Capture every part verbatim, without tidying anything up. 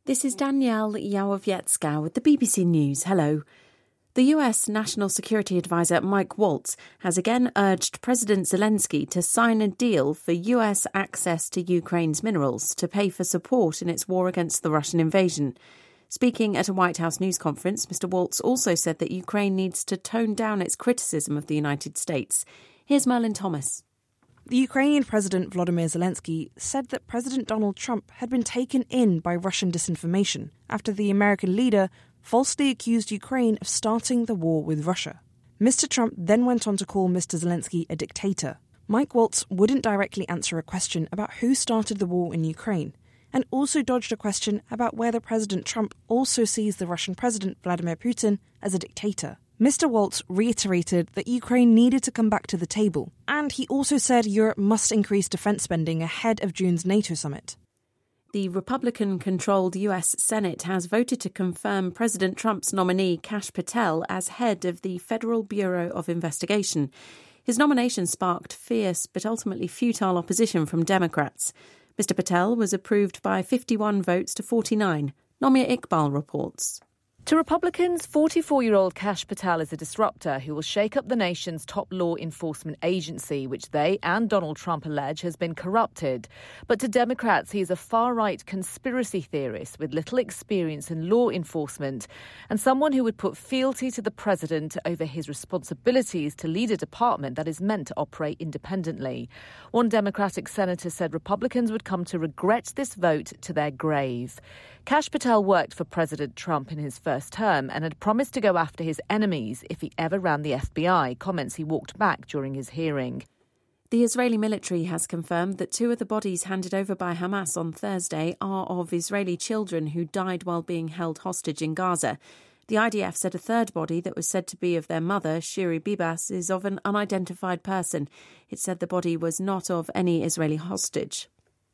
This is Danielle Yawowiecka with the B B C News. Hello. The U S National Security Advisor Mike Waltz has again urged President Zelensky to sign a deal for U S access to Ukraine's minerals to pay for support in its war against the Russian invasion. Speaking at a White House news conference, Mister Waltz also said that Ukraine needs to tone down its criticism of the United States. Here's Merlin Thomas. The Ukrainian President Volodymyr Zelensky said that President Donald Trump had been taken in by Russian disinformation after the American leader falsely accused Ukraine of starting the war with Russia. Mister Trump then went on to call Mister Zelensky a dictator. Mike Waltz wouldn't directly answer a question about who started the war in Ukraine, and also dodged a question about whether President Trump also sees the Russian President Vladimir Putin as a dictator. Mister Waltz reiterated that Ukraine needed to come back to the table, and he also said Europe must increase defence spending ahead of June's NATO summit. The Republican-controlled U S Senate has voted to confirm President Trump's nominee Kash Patel as head of the Federal Bureau of Investigation. His nomination sparked fierce but ultimately futile opposition from Democrats. Mister Patel was approved by fifty-one votes to forty-nine. Nomia Iqbal reports. To Republicans, forty-four-year-old Kash Patel is a disruptor who will shake up the nation's top law enforcement agency, which they and Donald Trump allege has been corrupted. But to Democrats, he is a far-right conspiracy theorist with little experience in law enforcement and someone who would put fealty to the president over his responsibilities to lead a department that is meant to operate independently. One Democratic senator said Republicans would come to regret this vote to their grave. Kash Patel worked for President Trump in his first term and had promised to go after his enemies if he ever ran the F B I, comments he walked back during his hearing. The Israeli military has confirmed that two of the bodies handed over by Hamas on Thursday are of Israeli children who died while being held hostage in Gaza. The I D F said a third body that was said to be of their mother, Shiri Bibas, is of an unidentified person. It said the body was not of any Israeli hostage.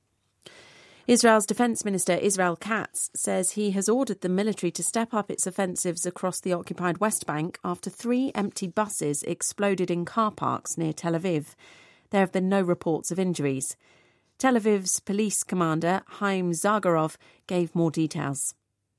Israel's Defence Minister Israel Katz says he has ordered the military to step up its offensives across the occupied West Bank after three empty buses exploded in car parks near Tel Aviv. There have been no reports of injuries. Tel Aviv's police commander, Haim Zagarov, gave more details.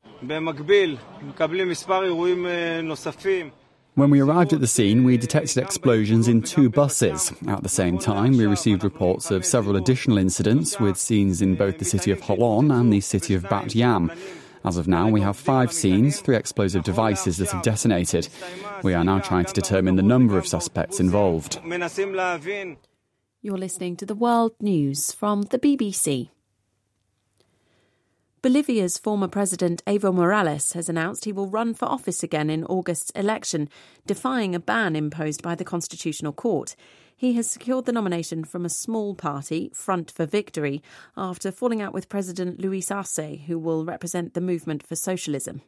When we arrived at the scene, we detected explosions in two buses. At the same time, we received reports of several additional incidents with scenes in both the city of Holon and the city of Bat Yam. As of now, we have five scenes, three explosive devices that have detonated. We are now trying to determine the number of suspects involved. You're listening to the World News from the B B C. Bolivia's former president Evo Morales has announced he will run for office again in August's election, defying a ban imposed by the Constitutional Court. He has secured the nomination from a small party, Front for Victory, after falling out with President Luis Arce, who will represent the Movement for Socialism.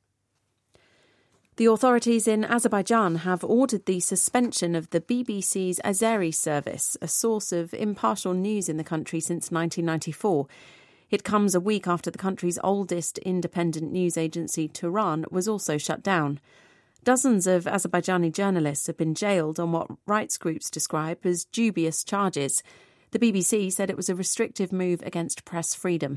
The authorities in Azerbaijan have ordered the suspension of the B B C's Azeri service, a source of impartial news in the country since nineteen ninety-four. It comes a week after the country's oldest independent news agency, Tehran, was also shut down. Dozens of Azerbaijani journalists have been jailed on what rights groups describe as dubious charges. The B B C said it was a restrictive move against press freedom.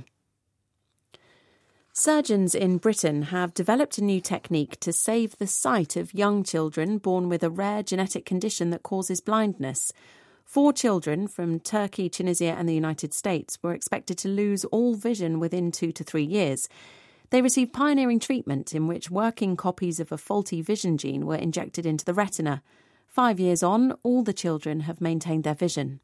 Surgeons in Britain have developed a new technique to save the sight of young children born with a rare genetic condition that causes blindness. Four children from Turkey, Tunisia and the United States were expected to lose all vision within two to three years. They received pioneering treatment in which working copies of a faulty vision gene were injected into the retina. Five years on, all the children have maintained their vision.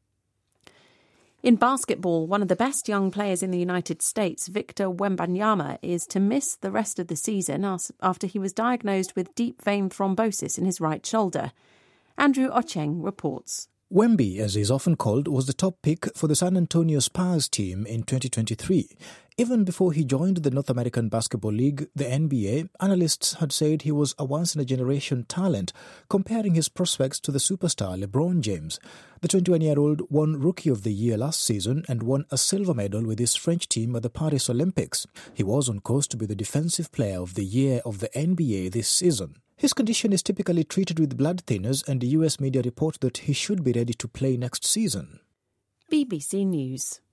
In basketball, one of the best young players in the United States, Victor Wembanyama, is to miss the rest of the season after he was diagnosed with deep vein thrombosis in his right shoulder. Andrew Ocheng reports. Wemby, as he's often called, was the top pick for the San Antonio Spurs team in twenty twenty-three. Even before he joined the North American Basketball League, the N B A, analysts had said he was a once-in-a-generation talent, comparing his prospects to the superstar LeBron James. The twenty-one-year-old won Rookie of the Year last season and won a silver medal with his French team at the Paris Olympics. He was on course to be the Defensive Player of the Year of the N B A this season. His condition is typically treated with blood thinners, and the U S media report that he should be ready to play next season. B B C News.